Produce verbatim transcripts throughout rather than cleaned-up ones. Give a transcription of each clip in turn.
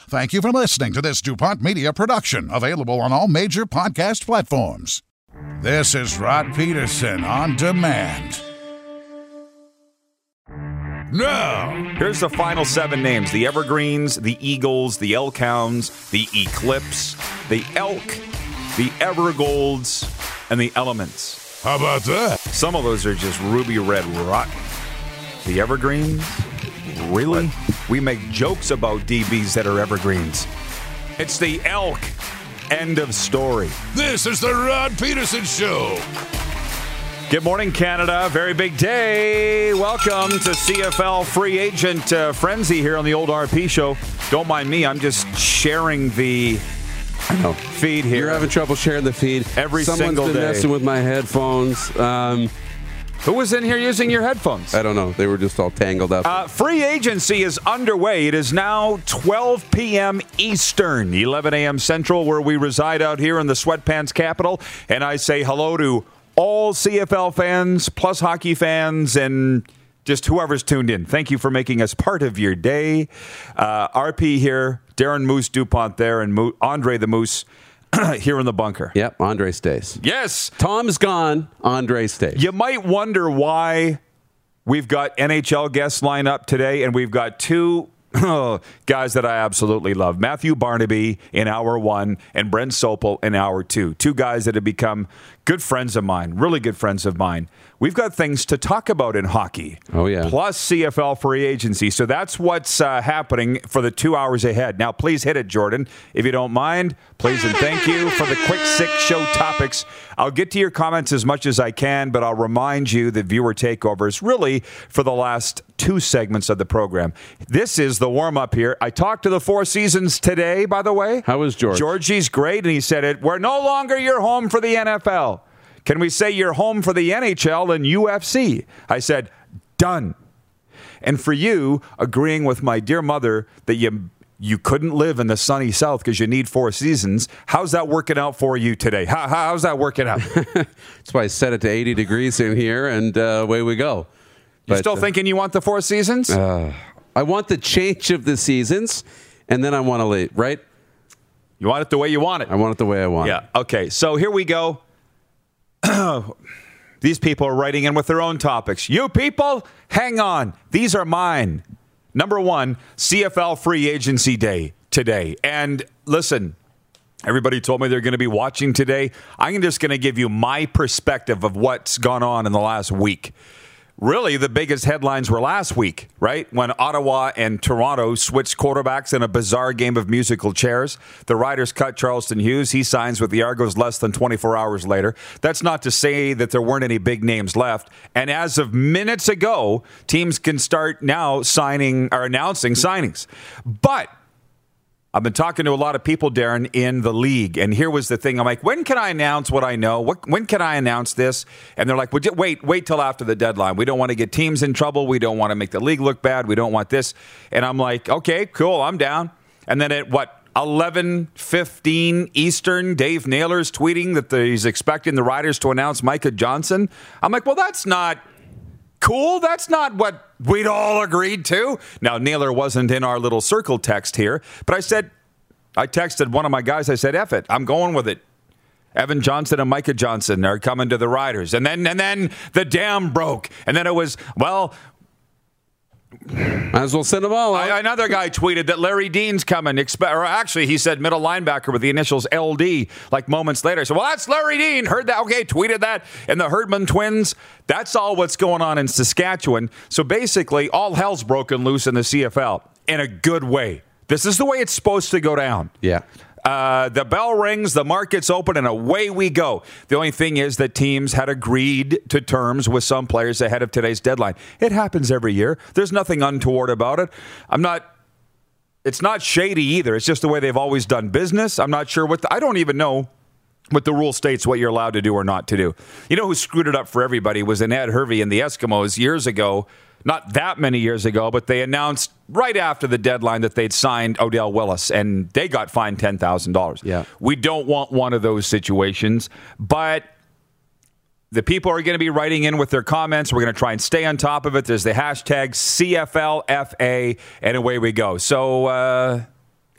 Thank you for listening to this DuPont Media production, available on all major podcast platforms. This is Rod Peterson on demand. Now, here's the final seven names: the Evergreens, the Eagles, the Elkhounds, the Eclipse, the Elk, the Evergolds, and the Elements. How about that? Some of those are just ruby red rotten. The Evergreens? Really? What? We make jokes about D Bs that are Evergreens. It's the Elk. End of story. This is the Rod Peterson Show. Good morning, Canada. Very big day. Welcome to C F L Free Agent uh, Frenzy here on the Old R P Show. Don't mind me. I'm just sharing the oh, feed here. You're having trouble sharing the feed. Every Someone's single been day. messing with my headphones. Um, Who was in here using your headphones? I don't know. They were just all tangled up. Uh, free agency is underway. It is now twelve p.m. Eastern, eleven a.m. Central, where we reside out here in the sweatpants capital. And I say hello to all C F L fans, plus hockey fans, and just whoever's tuned in. Thank you for making us part of your day. Uh, R P here, Darren Moose DuPont there, and Mo- Andre the Moose here in the bunker. Yep, Andre stays. Yes. Tom's gone. Andre stays. You might wonder why we've got N H L guests lined up today, and we've got two oh, guys that I absolutely love. Matthew Barnaby in hour one and Brent Sopel in hour two. Two guys that have become good friends of mine, really good friends of mine. We've got things to talk about in hockey. Oh, yeah. Plus C F L free agency. So that's what's uh, happening for the two hours ahead. Now, please hit it, Jordan, if you don't mind. Please and thank you for the quick six show topics. I'll get to your comments as much as I can, but I'll remind you that viewer takeovers really for the last two segments of the program. This is the warm-up here. I talked to the Four Seasons today, by the way. How was George? Georgie's great, and he said it. We're no longer your home for the N F L. Can we say you're home for the N H L and U F C? I said, done. And for you, agreeing with my dear mother that you you couldn't live in the sunny South because you need Four Seasons, how's that working out for you today? How, how's that working out? That's why I set it to eighty degrees in here, and uh, away we go. You But, still uh, thinking you want the Four Seasons? Uh, I want the change of the seasons, and then I want to leave, right? You want it the way you want it. I want it the way I want Yeah. Okay. So here we go. These people are writing in with their own topics. You people, hang on. These are mine. Number one, C F L free agency day today. And listen, everybody told me they're going to be watching today. I'm just going to give you my perspective of what's gone on in the last week. Really, the biggest headlines were last week, right? When Ottawa and Toronto switched quarterbacks in a bizarre game of musical chairs. The Riders cut Charleston Hughes. He signs with the Argos less than twenty-four hours later. That's not to say that there weren't any big names left. And as of minutes ago, teams can start now signing or announcing signings. But I've been talking to a lot of people, Darren, in the league, and here was the thing. I'm like, when can I announce what I know? What, when can I announce this? And they're like, well, wait, wait till after the deadline. We don't want to get teams in trouble. We don't want to make the league look bad. We don't want this. And I'm like, okay, cool, I'm down. And then at, what, eleven fifteen Eastern, Dave Naylor's tweeting that the, he's expecting the Riders to announce Micah Johnson. I'm like, well, that's not cool. That's not what we'd all agreed to. Now, Naylor wasn't in our little circle text here, but I said, I texted one of my guys. I said, F it. I'm going with it. Evan Johnson and Micah Johnson are coming to the Riders. And then, and then the dam broke. And then it was, well, Might as well send them all out. I, another guy tweeted that Larry Dean's coming. Expe- or actually, he said middle linebacker with the initials L D, like moments later. So, well, that's Larry Dean. Heard that. Okay, tweeted that. And the Herdman twins, that's all what's going on in Saskatchewan. So basically, all hell's broken loose in the C F L in a good way. This is the way it's supposed to go down. Yeah. Uh, the bell rings, the market's open, and away we go. The only thing is that teams had agreed to terms with some players ahead of today's deadline. It happens every year. There's nothing untoward about it. I'm not, it's not shady either. It's just the way they've always done business. I'm not sure what, the, I don't even know what the rule states what you're allowed to do or not to do. You know who screwed it up for everybody was Ed Hervey and the Eskimos years ago. Not that many years ago, but they announced right after the deadline that they'd signed Odell Willis, and they got fined ten thousand dollars. Yeah. We don't want one of those situations, but the people are going to be writing in with their comments. We're going to try and stay on top of it. There's the hashtag C F L F A, and away we go. So uh,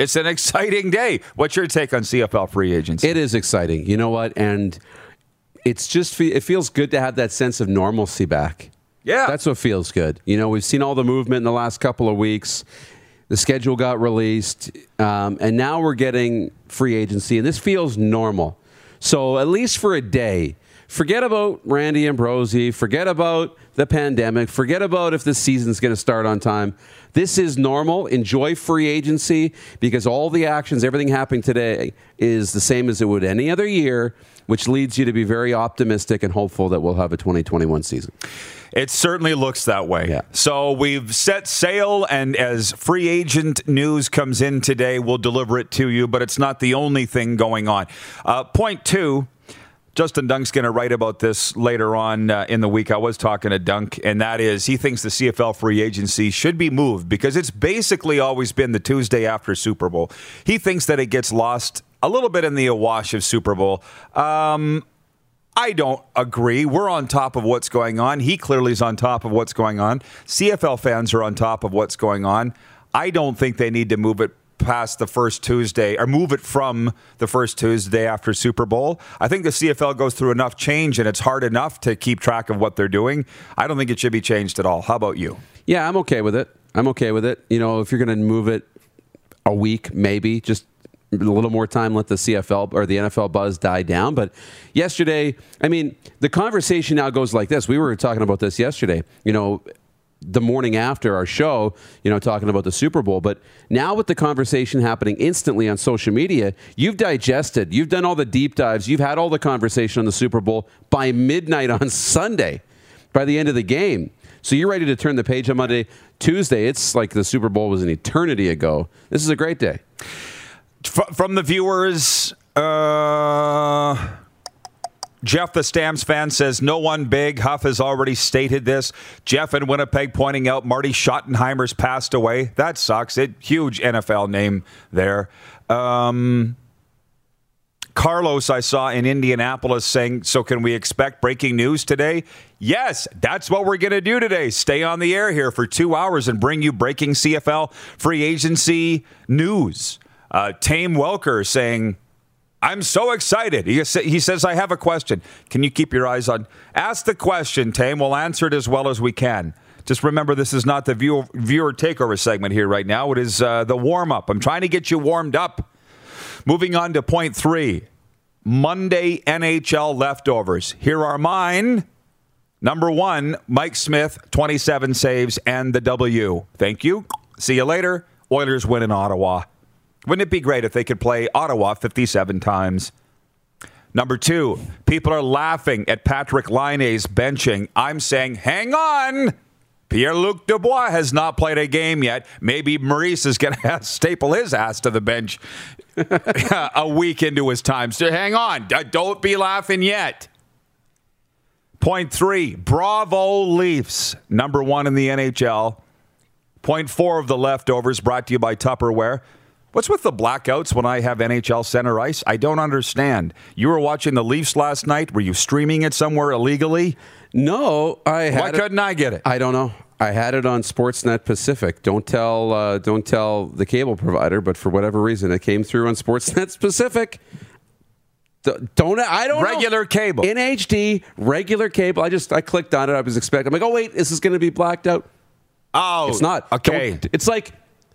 It's an exciting day. What's your take on C F L free agency? It is exciting. You know what? And it's just, it feels good to have that sense of normalcy back. Yeah. That's what feels good. You know, we've seen all the movement in the last couple of weeks. The schedule got released, um, and now we're getting free agency, and this feels normal. So at least for a day, forget about Randy Ambrosie, forget about the pandemic, forget about if the season's going to start on time. This is normal. Enjoy free agency because all the actions, everything happening today is the same as it would any other year, which leads you to be very optimistic and hopeful that we'll have a twenty twenty-one season. It certainly looks that way. Yeah. So we've set sail, and as free agent news comes in today, we'll deliver it to you, but it's not the only thing going on. Uh, point two, Justin Dunk's going to write about this later on uh, in the week. I was talking to Dunk, and that is he thinks the C F L free agency should be moved because it's basically always been the Tuesday after Super Bowl. He thinks that it gets lost a little bit in the awash of Super Bowl. Um... I don't agree. We're on top of what's going on. He clearly is on top of what's going on. C F L fans are on top of what's going on. I don't think they need to move it past the first Tuesday or move it from the first Tuesday after Super Bowl. I think the C F L goes through enough change and it's hard enough to keep track of what they're doing. I don't think it should be changed at all. How about you? Yeah, I'm okay with it. I'm okay with it. You know, if you're going to move it a week, maybe just a little more time, let the C F L or the N F L buzz die down. But yesterday, I mean, the conversation now goes like this. We were talking about this yesterday, you know, the morning after our show, you know, talking about the Super Bowl. But now with the conversation happening instantly on social media, you've digested, you've done all the deep dives, you've had all the conversation on the Super Bowl by midnight on Sunday, by the end of the game. So you're ready to turn the page on Monday. Tuesday, it's like the Super Bowl was an eternity ago. This is a great day. From the viewers, uh, Jeff, the Stamps fan, says, no one big. Huff has already stated this. Jeff in Winnipeg pointing out Marty Schottenheimer's passed away. That sucks. It huge N F L name there. Um, Carlos, I saw in Indianapolis saying, so can we expect breaking news today? Yes, that's what we're going to do today. Stay on the air here for two hours and bring you breaking C F L free agency news. Uh, Tame Welker saying, I'm so excited. He, he says, I have a question. Can you keep your eyes on? Ask the question, Tame. We'll answer it as well as we can. Just remember, this is not the viewer, viewer takeover segment here right now. It is uh, the warm-up. I'm trying to get you warmed up. Moving on to point three. Monday N H L leftovers. Here are mine. Number one, Mike Smith, twenty-seven saves and the W. Thank you. See you later. Oilers win in Ottawa. Wouldn't it be great if they could play Ottawa fifty-seven times? Number two, people are laughing at Patrick Laine's benching. I'm saying, hang on. Pierre-Luc Dubois has not played a game yet. Maybe Maurice is going to staple his ass to the bench a week into his time. So hang on. Don't be laughing yet. Point three, bravo Leafs. Number one in the N H L. Point four of the leftovers brought to you by Tupperware. What's with the blackouts when I have N H L center ice? I don't understand. You were watching the Leafs last night. Were you streaming it somewhere illegally? No, I had Why it, couldn't I get it? I don't know. I had it on Sportsnet Pacific. Don't tell uh, don't tell the cable provider, but for whatever reason, it came through on Sportsnet Pacific. Don't I don't regular know. cable in H D, regular cable. I just I clicked on it. I was expecting. I'm like, oh wait, is this going to be blacked out? Oh, it's not. Okay, don't, it's like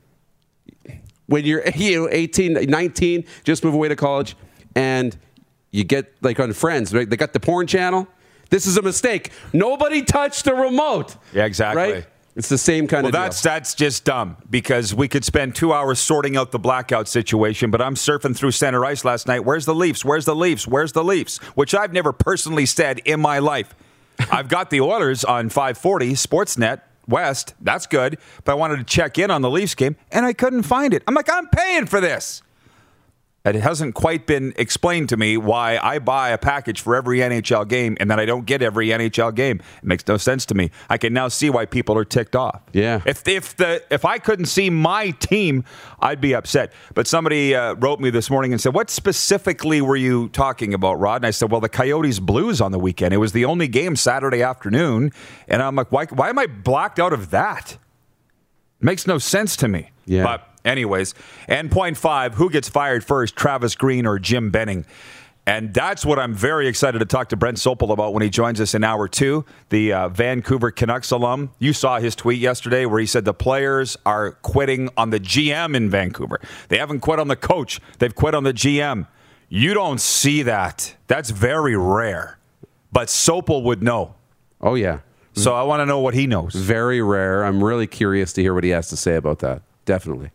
when you're you know, eighteen, nineteen, just move away to college, and you get like on Friends, right? They got the porn channel. This is a mistake. Nobody touched the remote. Yeah, exactly. Right? It's the same kind well, of deal. that's that's just dumb because we could spend two hours sorting out the blackout situation, but I'm surfing through center ice last night. Where's the Leafs? Where's the Leafs? Where's the Leafs? Which I've never personally said in my life. I've got the Oilers on five forty, Sportsnet West. That's good. But I wanted to check in on the Leafs game, and I couldn't find it. I'm like, I'm paying for this. It hasn't quite been explained to me why I buy a package for every N H L game and then I don't get every N H L game. It makes no sense to me. I can now see why people are ticked off. Yeah. If if the if I couldn't see my team, I'd be upset. But somebody uh, wrote me this morning and said, "What specifically were you talking about, Rod?" And I said, "Well, the Coyotes Blues on the weekend. It was the only game Saturday afternoon." And I'm like, "Why? Why am I blocked out of that?" It makes no sense to me. Yeah. But Anyways, and point five, who gets fired first, Travis Green or Jim Benning? And that's what I'm very excited to talk to Brent Sopel about when he joins us in hour two, the uh, Vancouver Canucks alum. You saw his tweet yesterday where he said the players are quitting on the G M in Vancouver. They haven't quit on the coach. They've quit on the G M. You don't see that. That's very rare. But Sopel would know. Oh, yeah. So I want to know what he knows. Very rare. I'm really curious to hear what he has to say about that. Definitely.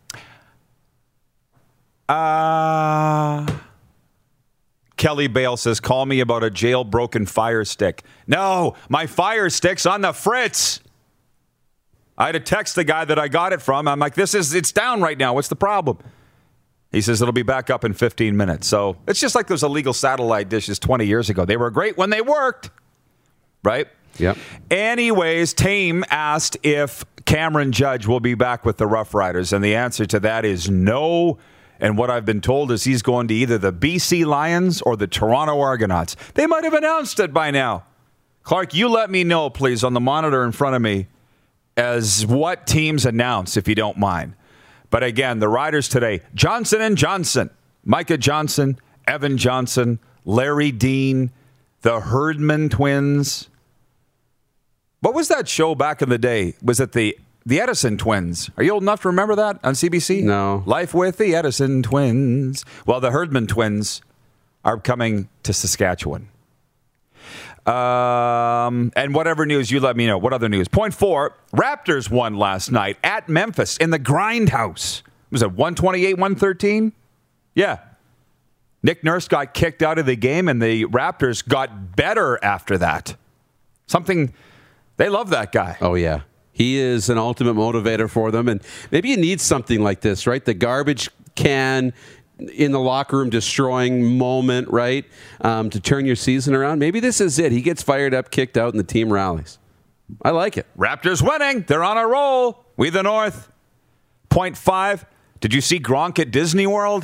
Uh, Kelly Bale says, call me about a jailbroken Fire Stick. No, my Fire Stick's on the fritz. I had to text the guy that I got it from. I'm like, this is, it's down right now. What's the problem? He says it'll be back up in fifteen minutes. So it's just like those illegal satellite dishes twenty years ago. They were great when they worked, right? Yep. Anyways, Tame asked if Cameron Judge will be back with the Rough Riders, and the answer to that is no. And what I've been told is he's going to either the B C Lions or the Toronto Argonauts. They might have announced it by now. Clark, you let me know, please, on the monitor in front of me as what teams announce, if you don't mind. But again, the Riders today, Johnson and Johnson, Micah Johnson, Evan Johnson, Larry Dean, the Herdman twins. What was that show back in the day? Was it the the Edison twins? Are you old enough to remember that on C B C? No. Life with the Edison twins. Well, the Herdman twins are coming to Saskatchewan. Um, and whatever news you let me know. What other news? Point four, Raptors won last night at Memphis in the Grindhouse. Was it one twenty-eight, one thirteen? Yeah. Nick Nurse got kicked out of the game, and the Raptors got better after that. Something, they love that guy. Oh, yeah. He is an ultimate motivator for them. And maybe you need something like this, right? The garbage can in the locker room destroying moment, right? Um, to turn your season around. Maybe this is it. He gets fired up, kicked out, and the team rallies. I like it. Raptors winning. They're on a roll. We the North. Point five. Did you see Gronk at Disney World?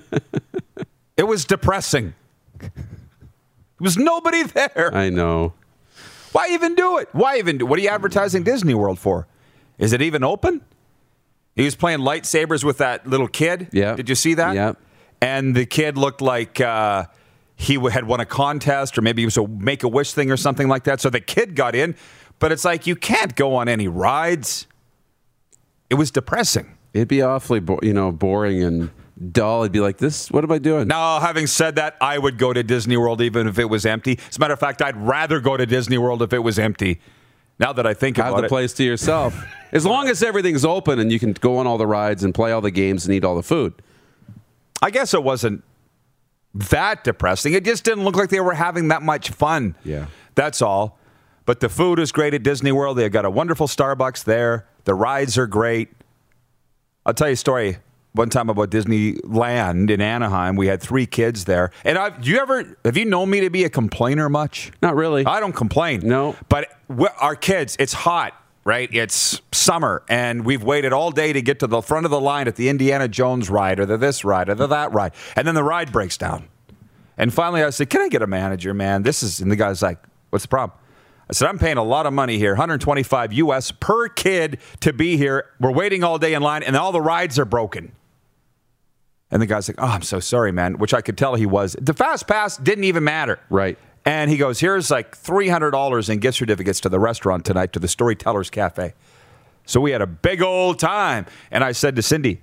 It was depressing. There was nobody there. I know. Why even do it? Why even do? What are you advertising Disney World for? Is it even open? He was playing lightsabers with that little kid. Yeah. Did you see that? Yeah. And the kid looked like uh, he had won a contest, or maybe it was a Make-A-Wish thing or something like that. So the kid got in, but it's like you can't go on any rides. It was depressing. It'd be awfully, bo- you know, boring and dull. It'd be like, this, what am I doing? Now, having said that, I would go to Disney World even if it was empty. As a matter of fact, I'd rather go to Disney World if it was empty. Now that I think Have about it. the place to yourself. As long as everything's open and you can go on all the rides and play all the games and eat all the food. I guess it wasn't that depressing. It just didn't look like they were having that much fun. Yeah. That's all. But the food is great at Disney World. They've got a wonderful Starbucks there. The rides are great. I'll tell you a story one time about Disneyland in Anaheim. We had three kids there. And I've, do you ever, have you known me to be a complainer much? Not really. I don't complain. No. But our kids, it's hot, right? It's summer, and we've waited all day to get to the front of the line at the Indiana Jones ride, or the this ride, or the that ride. And then the ride breaks down. And finally I said, can I get a manager, man? This is, and the guy's like, what's the problem? I said, I'm paying a lot of money here, one hundred twenty-five U S per kid to be here. We're waiting all day in line, and all the rides are broken. And the guy's like, oh, I'm so sorry, man, which I could tell he was. The Fast Pass didn't even matter. Right. And he goes, here's like three hundred dollars in gift certificates to the restaurant tonight, to the Storytellers Cafe. So we had a big old time. And I said to Cindy,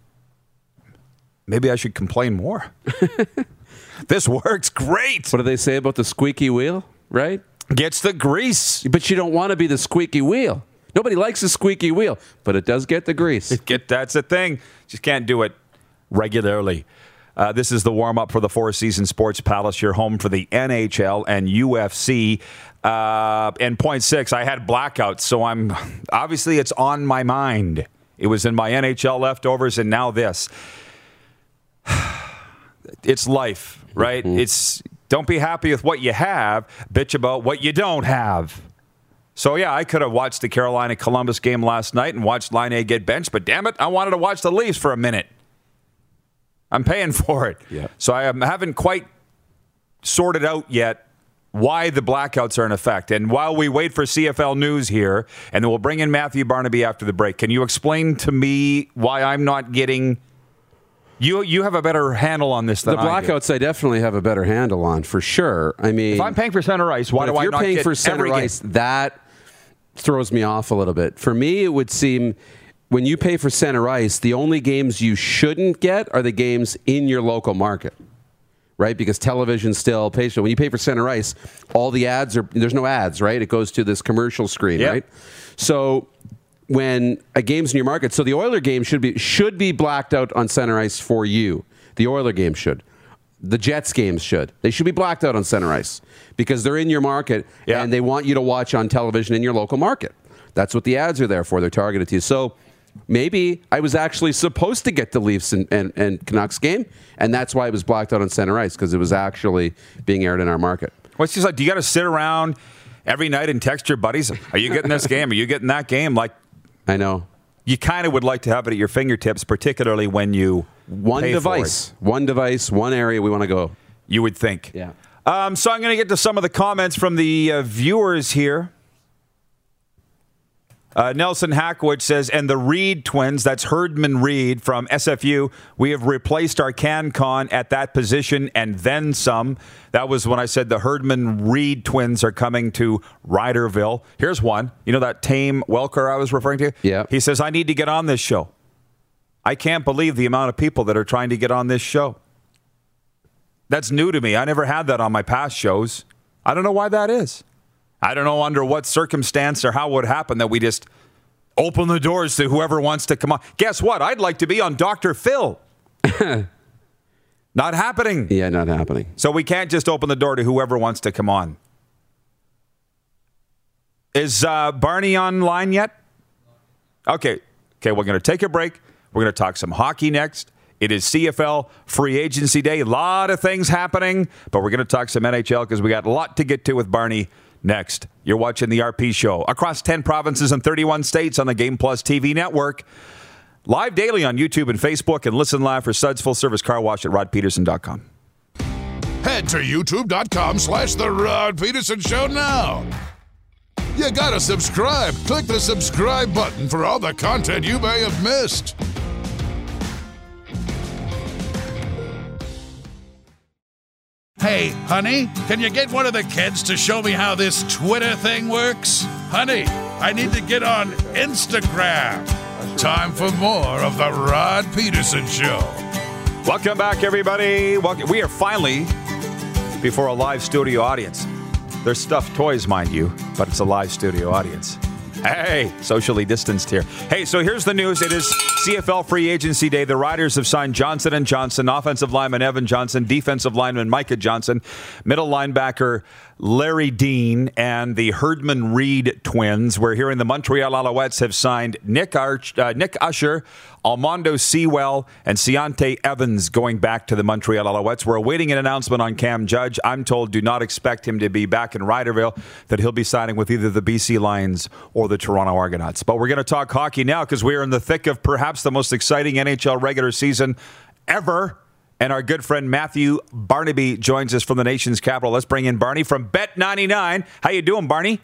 maybe I should complain more. This works great. What do they say about the squeaky wheel, right? Gets the grease. But you don't want to be the squeaky wheel. Nobody likes the squeaky wheel, but it does get the grease. Get, that's the thing. Just can't do it regularly. Uh, this is the warm-up for the Four Seasons Sports Palace, your home for the N H L and U F C. Uh, and point six, I had blackouts, so I'm obviously it's on my mind. It was in my N H L leftovers, and now this. It's life, right? Mm-hmm. It's don't be happy with what you have, bitch about what you don't have. So, yeah, I could have watched the Carolina-Columbus game last night and watched Line A get benched, but damn it, I wanted to watch the Leafs for a minute. I'm paying for it. Yep. So I haven't quite sorted out yet why the blackouts are in effect. And while we wait for C F L news here, and then we'll bring in Matthew Barnaby after the break, can you explain to me why I'm not getting... You you have a better handle on this than the blackouts. I, I definitely have a better handle on, for sure. I mean, if I'm paying for center ice, why do I not get every game? If you're paying for center ice, that throws me off a little bit. For me, it would seem when you pay for center ice, the only games you shouldn't get are the games in your local market, right? Because television still pays. When you pay for center ice, all the ads are there's no ads, right? It goes to this commercial screen, yep. right? So. When a game's in your market, so the Oiler game should be should be blacked out on center ice for you. The Oiler game should. The Jets games should. They should be blacked out on center ice because they're in your market yeah. and they want you to watch on television in your local market. That's what the ads are there for. They're targeted to you. So maybe I was actually supposed to get the Leafs and, and, and Canucks game, and that's why it was blacked out on center ice, because it was actually being aired in our market. What's just like? Do you got to sit around every night and text your buddies? Are you getting this game? Are you getting that game? Like. I know. You kind of would like to have it at your fingertips, particularly when you one pay device, for it. one device, one area we want to go. You would think. Yeah. Um, so I'm going to get to some of the comments from the uh, viewers here. Uh, Nelson Hackwood says, and the Reed twins, that's Herdman Reed from S F U, we have replaced our CanCon at that position and then some. That was when I said the Herdman Reed twins are coming to Riderville. Here's one. You know that Tame Welker I was referring to? Yeah. He says, I need to get on this show. I can't believe the amount of people that are trying to get on this show. That's new to me. I never had that on my past shows. I don't know why that is. I don't know under what circumstance or how it would happen that we just open the doors to whoever wants to come on. Guess what? I'd like to be on Doctor Phil. Not happening. Yeah, not happening. So we can't just open the door to whoever wants to come on. Is uh, Barney online yet? Okay. Okay, we're going to take a break. We're going to talk some hockey next. It is C F L free agency day. A lot of things happening, but we're going to talk some N H L because we got a lot to get to with Barney next. You're watching the R P Show across ten provinces and thirty-one states on the Game Plus T V network. Live daily on YouTube and Facebook, and listen live for Suds Full Service Car Wash at rod peterson dot com. Head to youtube.com slash The Rod Peterson Show now. You gotta subscribe. Click the subscribe button for all the content you may have missed. Hey, honey, can you get one of the kids to show me how this Twitter thing works? Honey, I need to get on Instagram. Time for more of The Rod Peterson Show. Welcome back, everybody. Welcome. We are finally before a live studio audience. They're stuffed toys, mind you, but it's a live studio audience. Hey, socially distanced here. Hey, so here's the news. It is C F L free agency day. The Riders have signed Johnson and Johnson, offensive lineman Evan Johnson, defensive lineman Micah Johnson, middle linebacker Larry Dean, and the Herdman Reed twins. We're hearing the Montreal Alouettes have signed Nick, Arch, uh, Nick Usher, Almondo Sewell, and Ciante Evans going back to the Montreal Alouettes. We're awaiting an announcement on Cam Judge. I'm told do not expect him to be back in Riderville, that he'll be signing with either the B C Lions or the Toronto Argonauts. But we're going to talk hockey now because we're in the thick of perhaps the most exciting N H L regular season ever. And our good friend Matthew Barnaby joins us from the nation's capital. Let's bring in Barney from Bet ninety-nine. How you doing, Barney?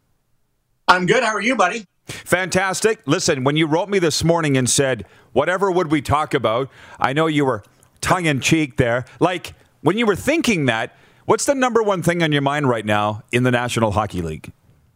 I'm good. How are you, buddy? Fantastic. Listen, when you wrote me this morning and said, whatever would we talk about, I know you were tongue-in-cheek there. Like, when you were thinking that, what's the number one thing on your mind right now in the National Hockey League?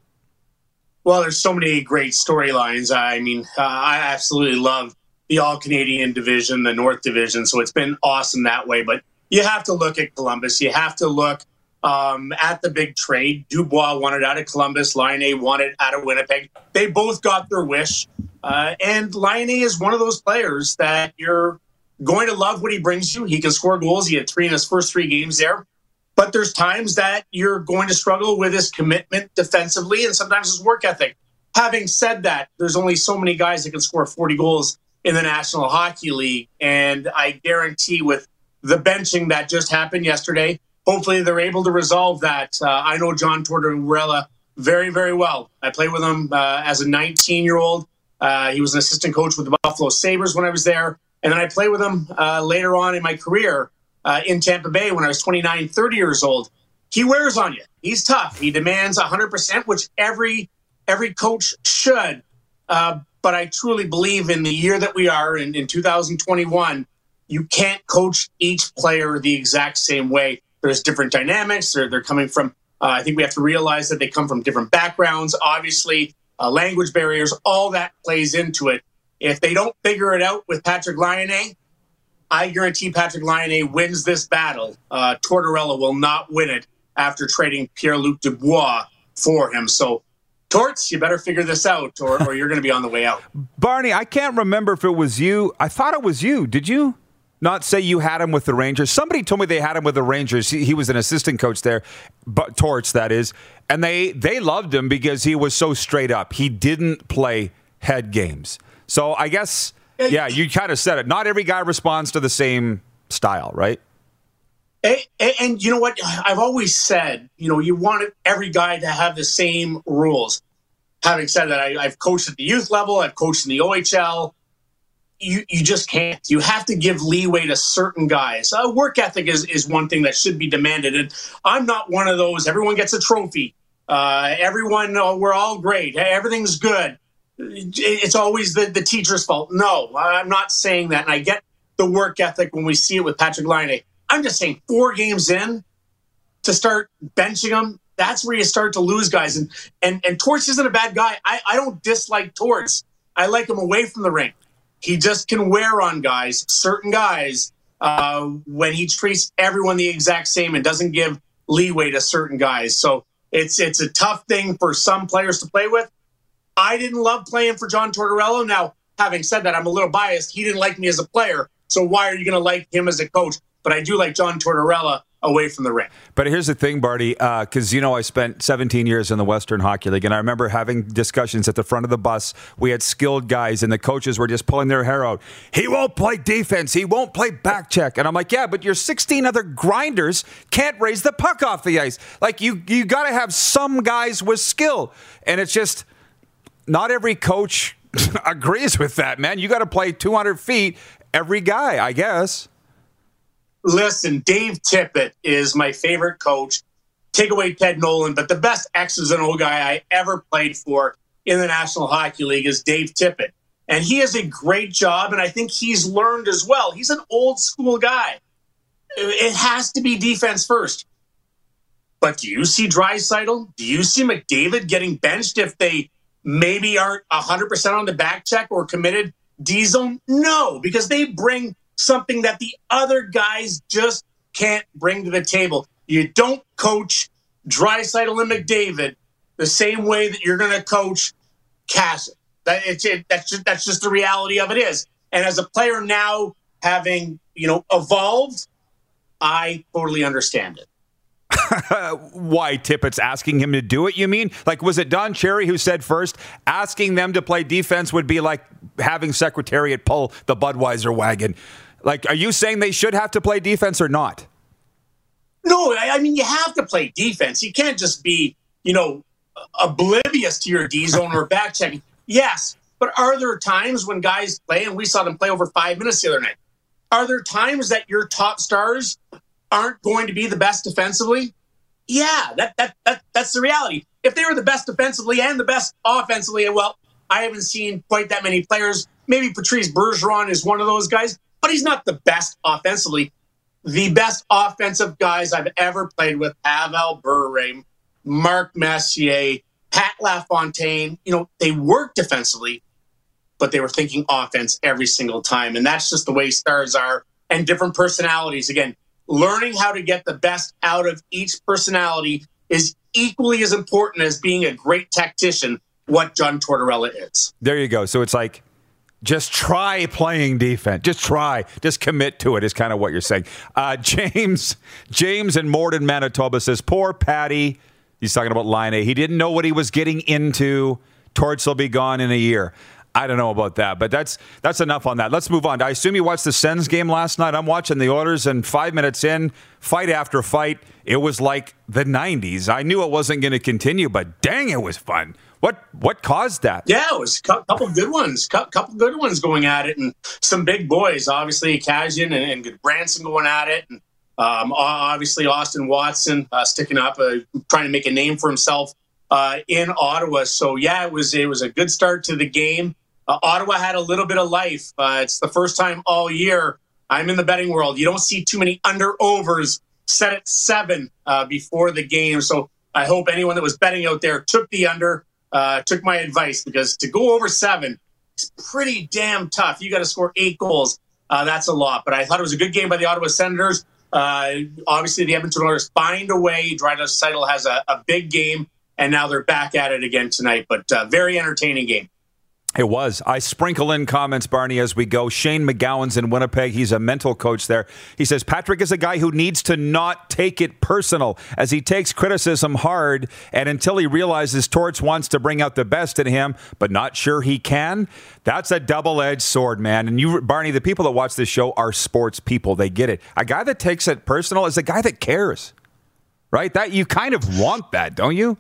Well, there's so many great storylines. I mean, uh, I absolutely love the All-Canadian division, the North Division, so it's been awesome that way. But you have to look at Columbus. You have to look um, at the big trade. Dubois wanted out of Columbus. Laine wanted out of Winnipeg. They both got their wish. Uh, and Laine is one of those players that you're going to love what he brings you. He can score goals. He had three in his first three games there. But there's times that you're going to struggle with his commitment defensively and sometimes his work ethic. Having said that, there's only so many guys that can score forty goals in the National Hockey League. And I guarantee with the benching that just happened yesterday, hopefully they're able to resolve that. Uh, I know John Tortorella very, very well. I played with him uh, as a nineteen-year-old. Uh, he was an assistant coach with the Buffalo Sabres when I was there. And then I played with him uh, later on in my career uh, in Tampa Bay when I was twenty-nine, thirty years old. he wears on you. He's tough. He demands one hundred percent, which every every coach should. Uh, but I truly believe in the year that we are in, in two thousand twenty-one, you can't coach each player the exact same way. There's different dynamics. They're, they're coming from, uh, I think we have to realize that they come from different backgrounds, obviously, uh, language barriers, all that plays into it. If they don't figure it out with Patrik Laine, I guarantee Patrik Laine wins this battle. Uh, Tortorella will not win it after trading Pierre-Luc Dubois for him. So, Torts, you better figure this out, or, or you're going to be on the way out. Barney, I can't remember if it was you. I thought it was you. Did you not say you had him with the Rangers? Somebody told me they had him with the Rangers. He, he was an assistant coach there, but Torts, that is. And they, they loved him because he was so straight up. He didn't play head games. So I guess, yeah, you kind of said it. Not every guy responds to the same style, right? And, and you know what? I've always said, you know, you want every guy to have the same rules. Having said that, I, I've coached at the youth level. I've coached in the O H L. You you just can't. You have to give leeway to certain guys. Uh, work ethic is, is one thing that should be demanded. And I'm not one of those. Everyone gets a trophy. Uh, everyone, oh, we're all great. Hey, everything's good. It's always the, the teacher's fault. No, I'm not saying that. And I get the work ethic when we see it with Patrik Laine. I'm just saying four games in to start benching him, that's where you start to lose guys. And and, and Torts isn't a bad guy. I, I don't dislike Torts. I like him away from the ring. He just can wear on guys, certain guys, uh, when he treats everyone the exact same and doesn't give leeway to certain guys. So it's it's a tough thing for some players to play with. I didn't love playing for John Tortorella. Now, having said that, I'm a little biased. He didn't like me as a player. So why are you going to like him as a coach? But I do like John Tortorella away from the ring. But here's the thing, Barty, because, uh, you know, I spent seventeen years in the Western Hockey League, and I remember having discussions at the front of the bus. We had skilled guys, and the coaches were just pulling their hair out. He won't play defense. He won't play back check. And I'm like, yeah, but your sixteen other grinders can't raise the puck off the ice. Like, you, you got to have some guys with skill. And it's just not every coach agrees with that, man. You got to play two hundred feet every guy, I guess. Listen, Dave Tippett is my favorite coach. Take away Ted Nolan, but the best X's and O guy I ever played for in the National Hockey League is Dave Tippett. And he has a great job, and I think he's learned as well. He's an old school guy. It has to be defense first. But do you see Draisaitl? Do you see McDavid getting benched if they maybe aren't one hundred percent on the back check or committed D-zone? No, because they bring something that the other guys just can't bring to the table. You don't coach Draisaitl and McDavid the same way that you're going to coach Kassian. That it's it, that's just that's just the reality of it is. And as a player now, having you know evolved, I totally understand it. Why Tippett's asking him to do it, you mean? Like, was it Don Cherry who said first, asking them to play defense would be like having Secretariat pull the Budweiser wagon? Like, are you saying they should have to play defense or not? No, I, I mean, you have to play defense. You can't just be, you know, oblivious to your D-zone or back checking. Yes, but are there times when guys play, and we saw them play over five minutes the other night, are there times that your top stars aren't going to be the best defensively? Yeah, that, that that that's the reality. If they were the best defensively and the best offensively, well, I haven't seen quite that many players. Maybe Patrice Bergeron is one of those guys, but he's not the best offensively. The best offensive guys I've ever played with, Pavel Bure, Mark Messier, Pat LaFontaine, you know, they work defensively, but they were thinking offense every single time. And that's just the way stars are, and different personalities. Again, learning how to get the best out of each personality is equally as important as being a great tactician, what John Tortorella is. There you go. So it's like, just try playing defense. Just try. Just commit to it is kind of what you're saying. Uh, James James in Morden, Manitoba says, poor Patty. He's talking about Laine. He didn't know what he was getting into. Torts will be gone in a year. I don't know about that, but that's that's enough on that. Let's move on. I assume you watched the Sens game last night. I'm watching the Oilers, and five minutes in, fight after fight, it was like the nineties. I knew it wasn't going to continue, but dang, it was fun. What what caused that? Yeah, it was a couple good ones, a couple good ones going at it, and some big boys. Obviously, Kassian and, and Branson going at it, and Um, obviously, Austin Watson uh, sticking up, uh, trying to make a name for himself uh, in Ottawa. So, yeah, it was it was a good start to the game. Uh, Ottawa had a little bit of life. Uh, it's the first time all year I'm in the betting world. You don't see too many under-overs set at seven uh, before the game. So I hope anyone that was betting out there took the under, uh, took my advice, because to go over seven is pretty damn tough. You got to score eight goals. Uh, that's a lot. But I thought it was a good game by the Ottawa Senators. Uh, obviously, the Edmonton Oilers find a way. Draisaitl has a, a big game, and now they're back at it again tonight. But uh, very entertaining game. It was. I sprinkle in comments, Barney, as we go. Shane McGowan's in Winnipeg. He's a mental coach there. He says, Patrick is a guy who needs to not take it personal, as he takes criticism hard, and until he realizes Torts wants to bring out the best in him, but not sure he can. That's a double-edged sword, man. And you, Barney, the people that watch this show are sports people. They get it. A guy that takes it personal is a guy that cares, right? That you kind of want that, don't you?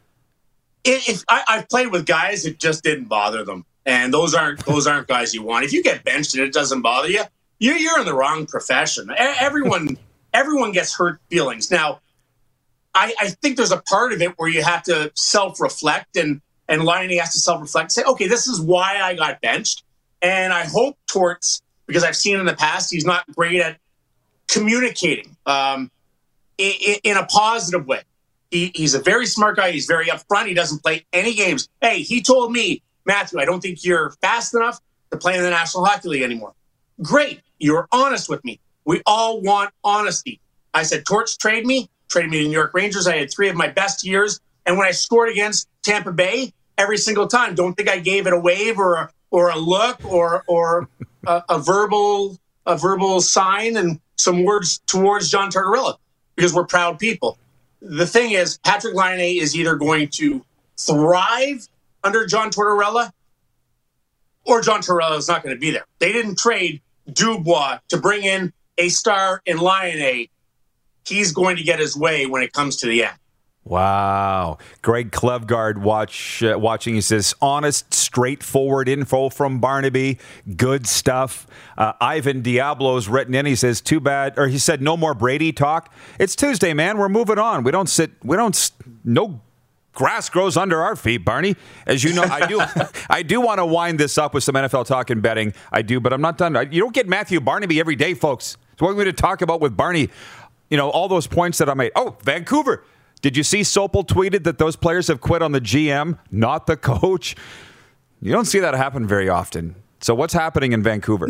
If I, I've played with guys that just didn't bother them, and those aren't those aren't guys you want. If you get benched and it doesn't bother you, you're, you're in the wrong profession. Everyone everyone gets hurt feelings. Now, I, I think there's a part of it where you have to self-reflect, and and Laine has to self-reflect, say, okay, this is why I got benched, and I hope Torts, because I've seen in the past he's not great at communicating um, in, in a positive way. He, he's a very smart guy. He's very upfront. He doesn't play any games. Hey, he told me, Matthew, I don't think you're fast enough to play in the National Hockey League anymore. Great. You're honest with me. We all want honesty. I said, Torts, trade me. Traded me to the New York Rangers. I had three of my best years. And when I scored against Tampa Bay, every single time, don't think I gave it a wave or a, or a look or or a, a verbal a verbal sign and some words towards John Tortorella, because we're proud people. The thing is, Patrick Laine is either going to thrive under John Tortorella, or John Tortorella is not going to be there. They didn't trade Dubois to bring in a star in Laine. He's going to get his way when it comes to the end. Wow. Greg Klevgard watch, uh, watching. He says, honest, straightforward info from Barnaby. Good stuff. Uh, Ivan Diablo's written in. He says, too bad. Or he said, no more Brady talk. It's Tuesday, man. We're moving on. We don't sit. We don't. No grass grows under our feet, Barney. As you know, I do I do want to wind this up with some N F L talk and betting. I do, but I'm not done. You don't get Matthew Barnaby every day, folks. It's what we're going to talk about with Barney. You know, all those points that I made. Oh, Vancouver. Did you see Sopel tweeted that those players have quit on the G M, not the coach? You don't see that happen very often. So what's happening in Vancouver?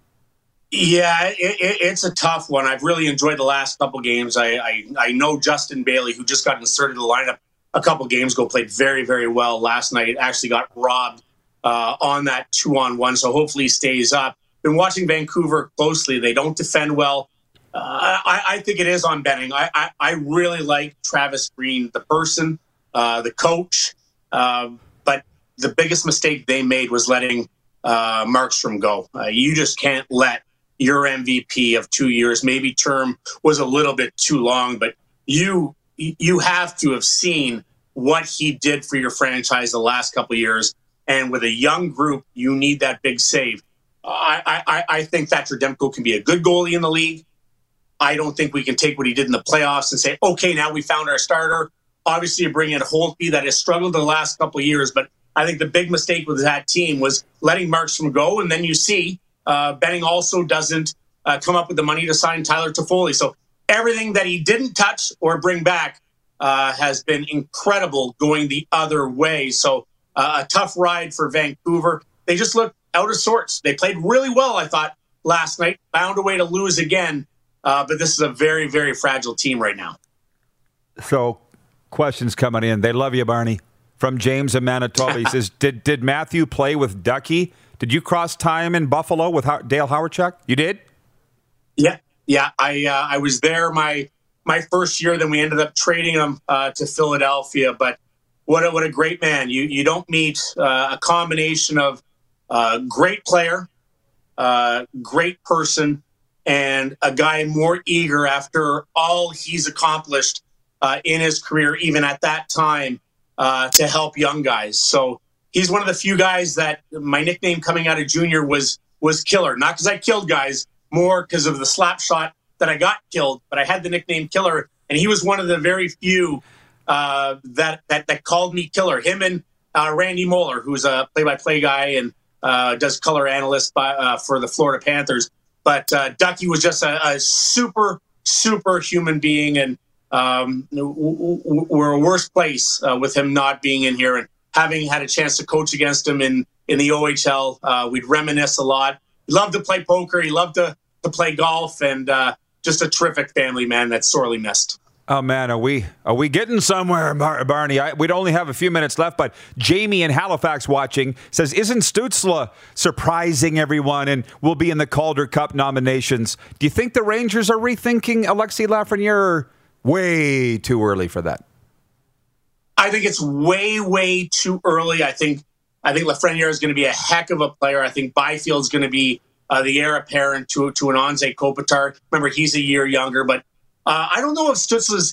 Yeah, it, it, it's a tough one. I've really enjoyed the last couple games. I, I, I know Justin Bailey, who just got inserted in the lineup a couple games ago, played very, very well last night. Actually got robbed uh, on that two-on-one, so hopefully he stays up. Been watching Vancouver closely. They don't defend well. Uh, I, I think it is on betting. I, I, I really like Travis Green, the person, uh, the coach. Uh, but the biggest mistake they made was letting uh, Markstrom go. Uh, you just can't let your M V P of two years, maybe term was a little bit too long, but you you have to have seen what he did for your franchise the last couple of years. And with a young group, you need that big save. I, I, I think Thatcher Demko can be a good goalie in the league. I don't think we can take what he did in the playoffs and say, okay, now we found our starter. Obviously, you bring in Holtby that has struggled the last couple of years, but I think the big mistake with that team was letting Markstrom go. And then you see uh, Benning also doesn't uh, come up with the money to sign Tyler Toffoli. So everything that he didn't touch or bring back uh, has been incredible going the other way. So uh, a tough ride for Vancouver. They just looked out of sorts. They played really well, I thought, last night. Found a way to lose again. Uh, but this is a very, very fragile team right now. So, questions coming in. They love you, Barney. From James in Manitoba. He says, did did Matthew play with Ducky? Did you cross time in Buffalo with How- Dale Hawerchuk? You did? Yeah. Yeah. I uh, I was there my my first year. Then we ended up trading him uh, to Philadelphia. But what a, what a great man. You, you don't meet uh, a combination of uh, great player, uh, great person, and a guy more eager after all he's accomplished uh, in his career, even at that time, uh, to help young guys. So he's one of the few guys that my nickname coming out of junior was was Killer. Not because I killed guys, more because of the slap shot that I got killed, but I had the nickname Killer, and he was one of the very few uh, that, that that called me Killer. Him and uh, Randy Moeller, who's a play-by-play guy and uh, does color analyst by, uh, for the Florida Panthers. But uh, Ducky was just a, a super, super human being, and um, we're a worse place uh, with him not being in here. And having had a chance to coach against him in, in the O H L, uh, we'd reminisce a lot. He loved to play poker. He loved to, to play golf, and uh, just a terrific family man that's sorely missed. Oh, man, are we are we getting somewhere, Bar- Barney? I, we'd only have a few minutes left, but Jamie in Halifax watching says, isn't Stützle surprising everyone and will be in the Calder Cup nominations? Do you think the Rangers are rethinking Alexis Lafreniere, or way too early for that? I think it's way, way too early. I think I think Lafreniere is going to be a heck of a player. I think Byfield's going to be uh, the heir apparent to, to an Anze Kopitar. Remember, he's a year younger, but Uh, I don't know if Stützle is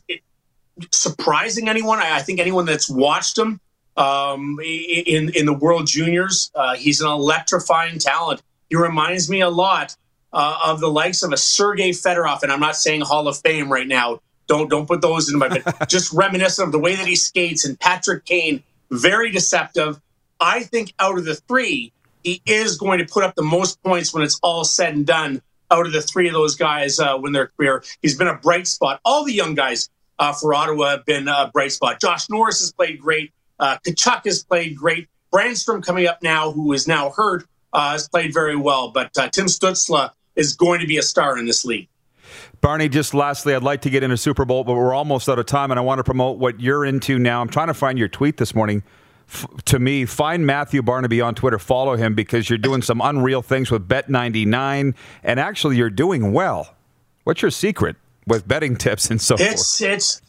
surprising anyone. I, I think anyone that's watched him um, in in the World Juniors, uh, he's an electrifying talent. He reminds me a lot uh, of the likes of a Sergei Fedorov, and I'm not saying Hall of Fame right now. Don't don't put those in my but just reminiscent of the way that he skates. And Patrick Kane, very deceptive. I think out of the three, he is going to put up the most points when it's all said and done. Out of the three of those guys uh, when their career, he's been a bright spot. All the young guys uh, for Ottawa have been a bright spot. Josh Norris has played great. Uh, Tkachuk has played great. Brandstrom coming up now, who is now hurt, uh, has played very well. But uh, Tim Stützle is going to be a star in this league. Barney, just lastly, I'd like to get into Super Bowl, but we're almost out of time, and I want to promote what you're into now. I'm trying to find your tweet this morning. F- to me, find Matthew Barnaby on Twitter. Follow him because you're doing some unreal things with Bet ninety-nine, and actually you're doing well. What's your secret with betting tips and so it's, forth? It's,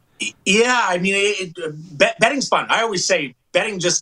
yeah, I mean, it, bet, betting's fun. I always say betting just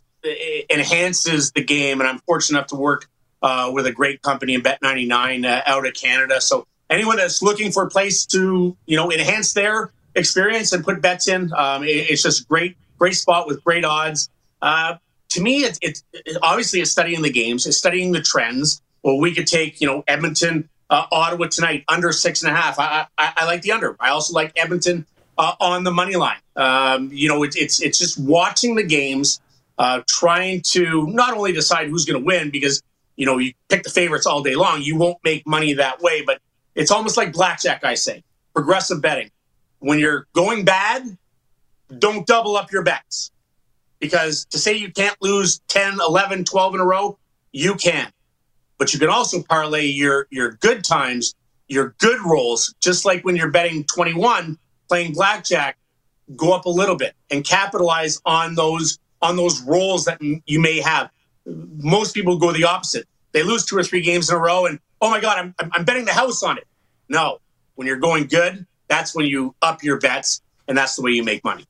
enhances the game, and I'm fortunate enough to work uh, with a great company in Bet ninety-nine uh, out of Canada. So anyone that's looking for a place to, you know, enhance their experience and put bets in, um, it, it's just a great, great spot with great odds. Uh, to me, it's, it's it, obviously it's studying the games, it's studying the trends. Well, we could take, you know, Edmonton, uh, Ottawa tonight, under six and a half. I, I, I like the under. I also like Edmonton uh, on the money line. Um, you know, it, it's it's just watching the games, uh, trying to not only decide who's going to win, because, you know, you pick the favorites all day long. You won't make money that way, but it's almost like blackjack, I say. Progressive betting. When you're going bad, don't double up your bets. Because to say you can't lose ten, eleven, twelve in a row, you can. But you can also parlay your, your good times, your good rolls, just like when you're betting twenty-one, playing blackjack, go up a little bit and capitalize on those on those rolls that m- you may have. Most people go the opposite. They lose two or three games in a row and, oh my God, I'm, I'm betting the house on it. No, when you're going good, that's when you up your bets, and that's the way you make money.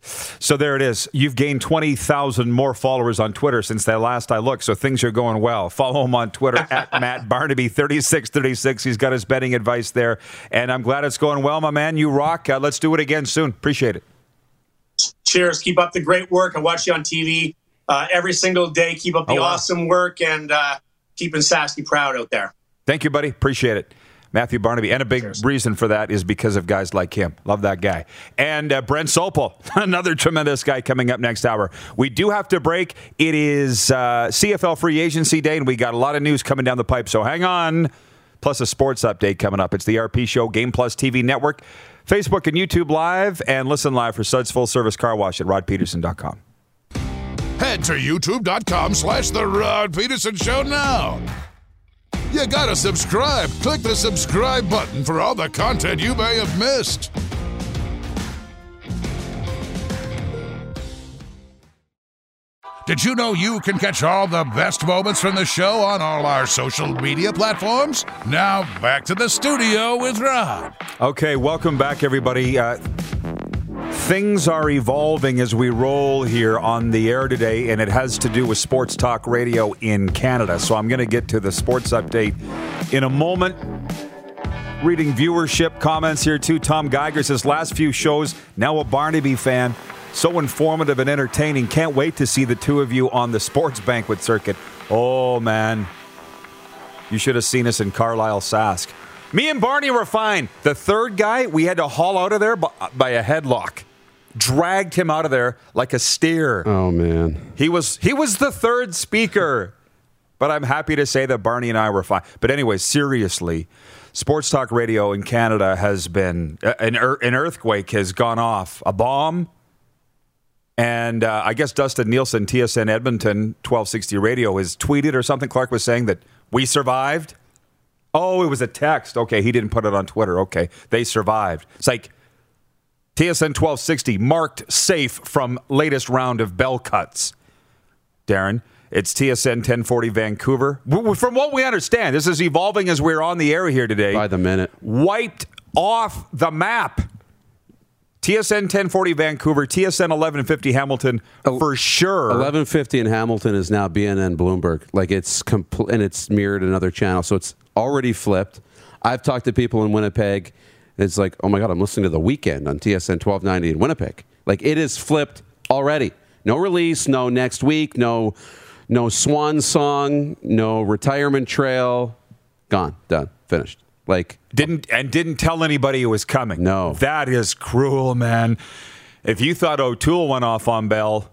So there it is. You've gained twenty thousand more followers on Twitter since the last I looked, so things are going well. Follow him on Twitter at Matt Barnaby thirty-six thirty-six. He's got his betting advice there, and I'm glad it's going well, my man. You rock. Uh, let's do it again soon. Appreciate it. Cheers. Keep up the great work. I watch you on T V uh, every single day. Keep up the oh, wow. awesome work, and uh, keeping Sasky proud out there. Thank you, buddy. Appreciate it. Matthew Barnaby. And a big Cheers. reason for that is because of guys like him. Love that guy. And uh, Brent Sopel, another tremendous guy coming up next hour. We do have to break. It is uh, C F L free agency day, and we got a lot of news coming down the pipe, so hang on. Plus a sports update coming up. It's the R P Show, Game Plus T V Network, Facebook and YouTube Live, and listen live for Suds Full Service Car Wash at rod peterson dot com. Head to youtube.com slash The Rod Peterson Show now. You gotta subscribe. Click the subscribe button for all the content you may have missed. Did you know you can catch all the best moments from the show on all our social media platforms? Now, back to the studio with Rod. Okay, welcome back, everybody. Uh, things are evolving as we roll here on the air today, and it has to do with sports talk radio in Canada. So I'm going to get to the sports update in a moment. Reading viewership comments here, too. Tom Geiger says, last few shows, now a Barnaby fan. So informative and entertaining. Can't wait to see the two of you on the sports banquet circuit. Oh, man. You should have seen us in Carlisle, Sask. Me and Barney were fine. The third guy, we had to haul out of there by, by a headlock. Dragged him out of there like a steer. Oh, man. He was he was the third speaker. But I'm happy to say that Barney and I were fine. But anyway, seriously, Sports Talk Radio in Canada has been, an, an earthquake has gone off. A bomb. And uh, I guess Dustin Nielsen, T S N Edmonton, twelve sixty Radio, has tweeted or something. Clark was saying that we survived. Oh, it was a text. Okay, he didn't put it on Twitter. Okay, they survived. It's like T S N twelve sixty marked safe from latest round of bell cuts. Darren, it's T S N ten forty Vancouver. From what we understand, this is evolving as we're on the air here today. By the minute. Wiped off the map. T S N ten forty Vancouver, T S N eleven fifty Hamilton for sure. eleven fifty in Hamilton is now B N N Bloomberg. Like it's compl- and it's mirrored another channel, so it's already flipped. I've talked to people in Winnipeg. It's like, oh my God, I'm listening to The Weekend on T S N twelve ninety in Winnipeg. Like it is flipped already. No release, no next week, no no swan song, no retirement trail. Gone, done, finished. Like didn't and didn't tell anybody it was coming. No. That is cruel, man. If you thought O'Toole went off on Bell,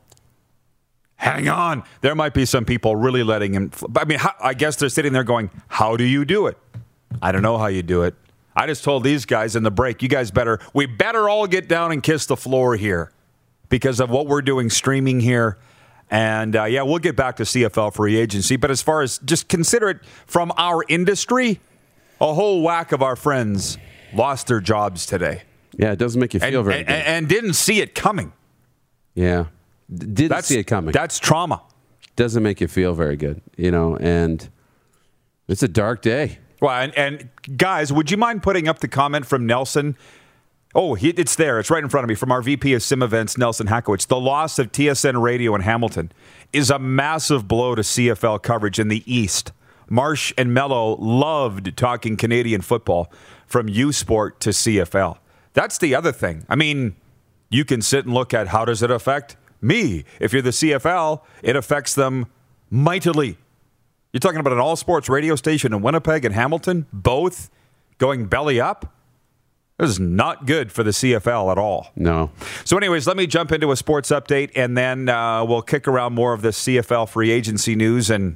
hang on. There might be some people really letting him. I mean, how, I guess they're sitting there going, how do you do it? I don't know how you do it. I just told these guys in the break, you guys better, we better all get down and kiss the floor here because of what we're doing streaming here. And, uh, yeah, we'll get back to C F L free agency. But as far as just consider it from our industry, a whole whack of our friends lost their jobs today. Yeah, it doesn't make you feel and, very and, good. And didn't see it coming. Yeah. D- didn't that's, see it coming. That's trauma. Doesn't make you feel very good, you know, and it's a dark day. Well, and, and guys, would you mind putting up the comment from Nelson? Oh, he, it's there. It's right in front of me from our V P of Sim Events, Nelson Hackowitz. The loss of T S N Radio in Hamilton is a massive blow to C F L coverage in the East. Marsh and Mello loved talking Canadian football from U Sport to C F L. That's the other thing. I mean, you can sit and look at how does it affect me. If you're the C F L, it affects them mightily. You're talking about an all-sports radio station in Winnipeg and Hamilton, both going belly up. This is not good for the C F L at all. No. So anyways, let me jump into a sports update, and then uh, we'll kick around more of the C F L free agency news and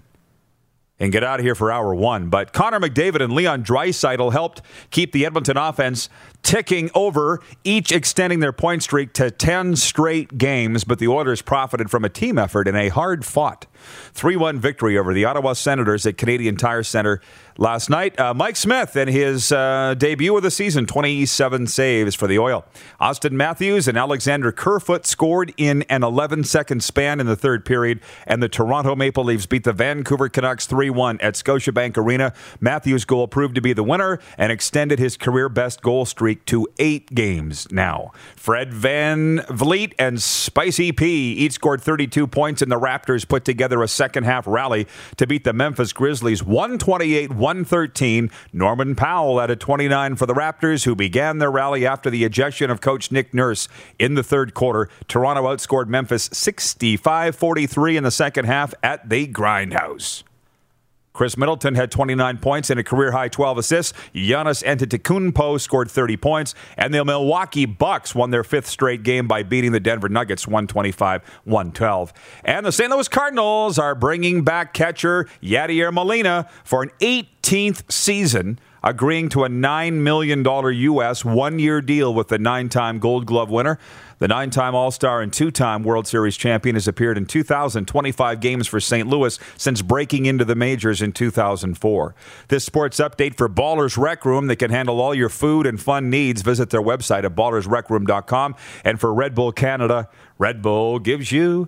and get out of here for hour one. But Connor McDavid and Leon Draisaitl helped keep the Edmonton offense ticking over, each extending their point streak to ten straight games. But the Oilers profited from a team effort in a hard-fought three one victory over the Ottawa Senators at Canadian Tire Centre last night. Uh, Mike Smith and his uh, debut of the season, twenty-seven saves for the Oil. Austin Matthews and Alexander Kerfoot scored in an eleven-second span in the third period, and the Toronto Maple Leafs beat the Vancouver Canucks three one at Scotiabank Arena. Matthews' goal proved to be the winner and extended his career-best goal streak to eight games now. Fred Van Vliet and Spicy P each scored thirty-two points, and the Raptors put together a second-half rally to beat the Memphis Grizzlies one twenty-eight one thirteen. Norman Powell added twenty-nine for the Raptors, who began their rally after the ejection of coach Nick Nurse in the third quarter. Toronto outscored Memphis sixty-five forty-three in the second half at the Grindhouse. Chris Middleton had twenty-nine points and a career-high twelve assists. Giannis Antetokounmpo scored thirty points. And the Milwaukee Bucks won their fifth straight game by beating the Denver Nuggets one twenty-five one twelve. And the Saint Louis Cardinals are bringing back catcher Yadier Molina for an eighteenth season, agreeing to a nine million dollars U S one-year deal with the nine-time Gold Glove winner. The nine-time All-Star and two-time World Series champion has appeared in two thousand twenty-five games for Saint Louis since breaking into the majors in two thousand four. This sports update for Ballers Rec Room that can handle all your food and fun needs. Visit their website at ballers rec room dot com. And for Red Bull Canada, Red Bull gives you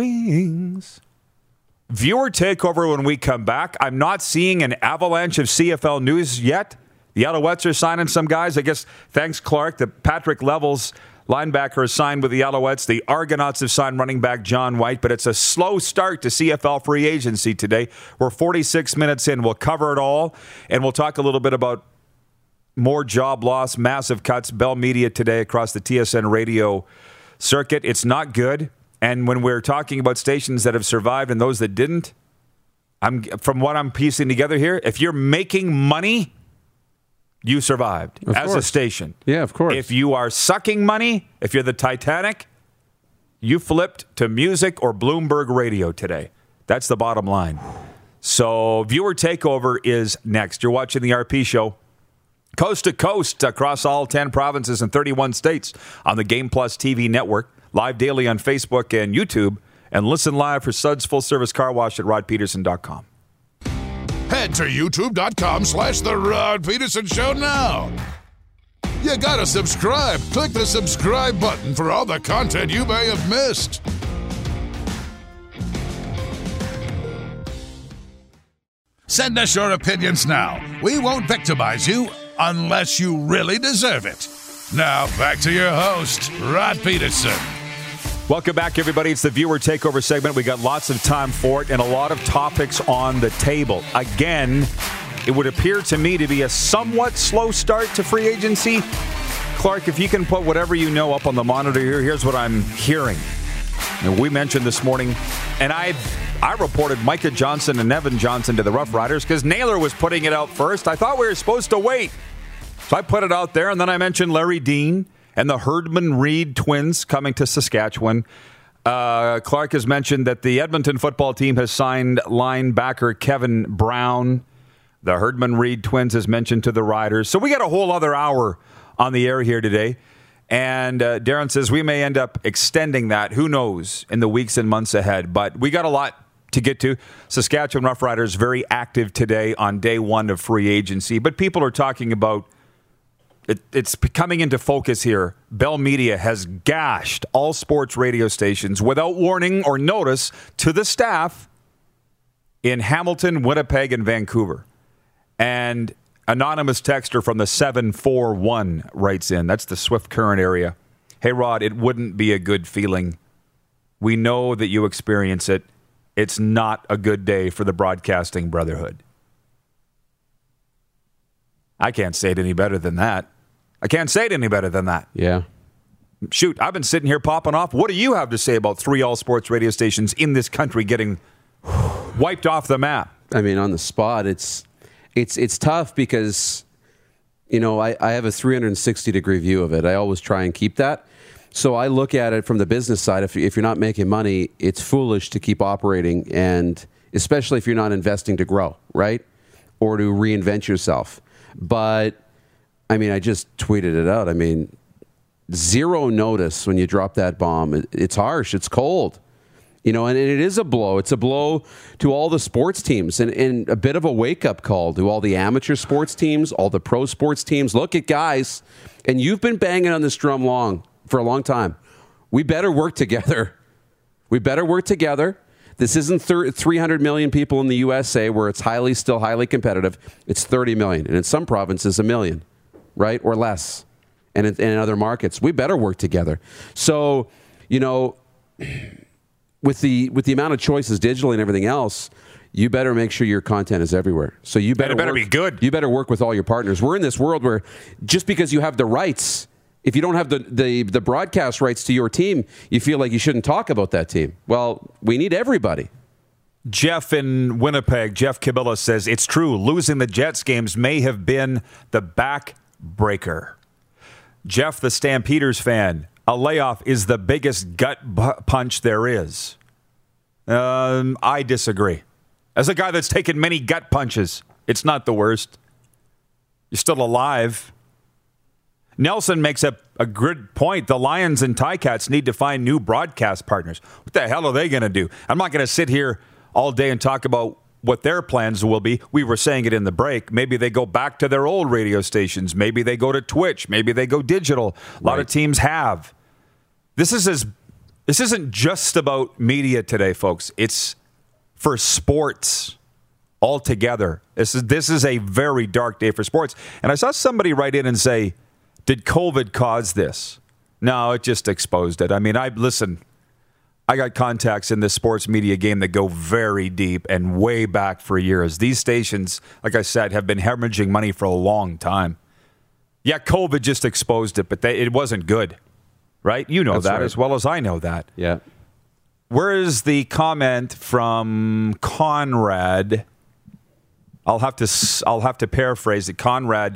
wings. Viewer takeover when we come back. I'm not seeing an avalanche of C F L news yet. The Alouettes are signing some guys. I guess, thanks, Clark, that Patrick Levels, linebacker, is signed with the Alouettes. The Argonauts have signed running back John White, but it's a slow start to C F L free agency today. We're forty-six minutes in. We'll cover it all, and we'll talk a little bit about more job loss, massive cuts. Bell Media today across the T S N radio circuit. It's not good. And when we're talking about stations that have survived and those that didn't, I'm from what I'm piecing together here, if you're making money, you survived Of as course. a station. Yeah, of course. If you are sucking money, if you're the Titanic, you flipped to music or Bloomberg Radio today. That's the bottom line. So viewer takeover is next. You're watching the R P Show. Coast to coast across all ten provinces and thirty-one states on the Game Plus T V network. Live daily on Facebook and YouTube. And listen live for Suds Full Service Car Wash at rod peterson dot com. Head to youtube.com slash The Rod Peterson Show now. You gotta subscribe. Click the subscribe button for all the content you may have missed. Send us your opinions now. We won't victimize you unless you really deserve it. Now, back to your host, Rod Peterson. Welcome back, everybody. It's the viewer takeover segment. We got lots of time for it and a lot of topics on the table. Again, it would appear to me to be a somewhat slow start to free agency. Clark, if you can put whatever you know up on the monitor here, here's what I'm hearing. And we mentioned this morning, and I I reported Micah Johnson and Evan Johnson to the Rough Riders because Naylor was putting it out first. I thought we were supposed to wait. So I put it out there, and then I mentioned Larry Dean and the Herdman Reed twins coming to Saskatchewan. Uh, Clark has mentioned that the Edmonton football team has signed linebacker Kevin Brown. The Herdman Reed twins has mentioned to the Riders. So we got a whole other hour on the air here today. And uh, Darren says we may end up extending that. Who knows in the weeks and months ahead. But we got a lot to get to. Saskatchewan Roughriders very active today on day one of free agency. But people are talking about it, it's coming into focus here. Bell Media has gashed all sports radio stations without warning or notice to the staff in Hamilton, Winnipeg, and Vancouver. And anonymous texter from the seven four one writes in. That's the Swift Current area. Hey, Rod, it wouldn't be a good feeling. We know that you experience it. It's not a good day for the broadcasting brotherhood. I can't say it any better than that. I can't say it any better than that. Yeah. Shoot, I've been sitting here popping off. What do you have to say about three all-sports radio stations in this country getting wiped off the map? I mean, on the spot, it's it's it's tough because, you know, I, I have a three hundred sixty degree view of it. I always try and keep that. So I look at it from the business side. If, if you're not making money, it's foolish to keep operating, and especially if you're not investing to grow, right? Or to reinvent yourself. But, I mean, I just tweeted it out. I mean, zero notice when you drop that bomb. It, it's harsh. It's cold. You know, and, and it is a blow. It's a blow to all the sports teams and, and a bit of a wake-up call to all the amateur sports teams, all the pro sports teams. Look at guys, and you've been banging on this drum long for a long time. We better work together. We better work together. This isn't three hundred million people in the U S A where it's highly, still highly competitive. It's thirty million, and in some provinces, a million, right, or less, and in, and in other markets. We better work together. So, you know, with the with the amount of choices digitally and everything else, you better make sure your content is everywhere. So you better, it better work, be good. You better work with all your partners. We're in this world where just because you have the rights, if you don't have the, the, the broadcast rights to your team, you feel like you shouldn't talk about that team. Well, we need everybody. Jeff in Winnipeg, Jeff Kabila says, it's true, losing the Jets games may have been the backbreaker. Jeff, the Stampeders fan, a layoff is the biggest gut bu- punch there is. Um, I disagree. As a guy that's taken many gut punches, it's not the worst. You're still alive. Nelson makes a, a good point. The Lions and Ticats need to find new broadcast partners. What the hell are they going to do? I'm not going to sit here all day and talk about what their plans will be. We were saying it in the break. Maybe they go back to their old radio stations. Maybe they go to Twitch. Maybe they go digital. A lot Right. of teams have. This is as this isn't just about media today, folks. It's for sports altogether. This is this is a very dark day for sports. And I saw somebody write in and say, did COVID cause this? No, it just exposed it. I mean, I listen, I got contacts in this sports media game that go very deep and way back for years. These stations, like I said, have been hemorrhaging money for a long time. Yeah, COVID just exposed it, but they, it wasn't good, right? You know That's that right. as well as I know that. Yeah. Where is the comment from Conrad? I'll have to I'll have to paraphrase it. Conrad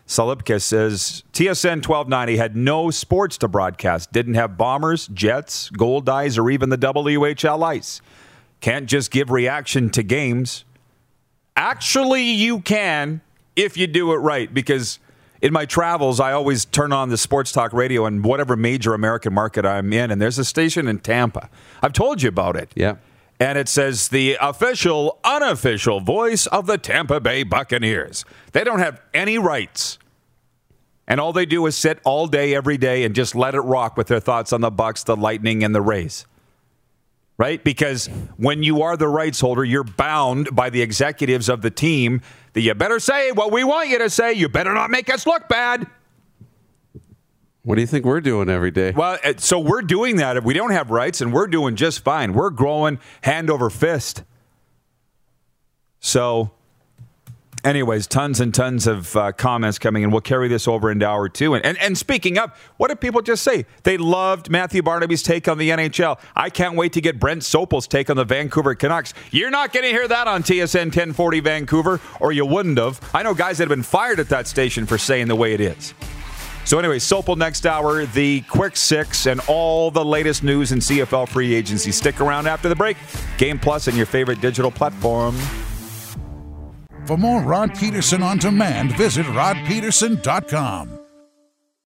Salipka says T S N twelve ninety had no sports to broadcast. Didn't have Bombers, Jets, Gold Eyes, or even the W H L Ice. Can't just give reaction to games. Actually, you can if you do it right, because in my travels, I always turn on the sports talk radio in whatever major American market I'm in, and there's a station in Tampa. I've told you about it. Yeah. And it says the official, unofficial voice of the Tampa Bay Buccaneers. They don't have any rights. And all they do is sit all day, every day, and just let it rock with their thoughts on the Bucs, the Lightning, and the Rays. Right? Because when you are the rights holder, you're bound by the executives of the team that you better say what we want you to say. You better not make us look bad. What do you think we're doing every day? Well, so we're doing that. We don't have rights, and we're doing just fine. We're growing hand over fist. So, anyways, tons and tons of uh, comments coming in. We'll carry this over into hour two. And, and and speaking of, what did people just say? They loved Matthew Barnaby's take on the N H L. I can't wait to get Brent Sopel's take on the Vancouver Canucks. You're not going to hear that on T S N ten forty Vancouver, or you wouldn't have. I know guys that have been fired at that station for saying the way it is. So anyway, Sopel next hour, the Quick Six, and all the latest news in C F L free agency. Stick around after the break. Game Plus and your favorite digital platform. For more Rod Peterson on demand, visit rod peterson dot com.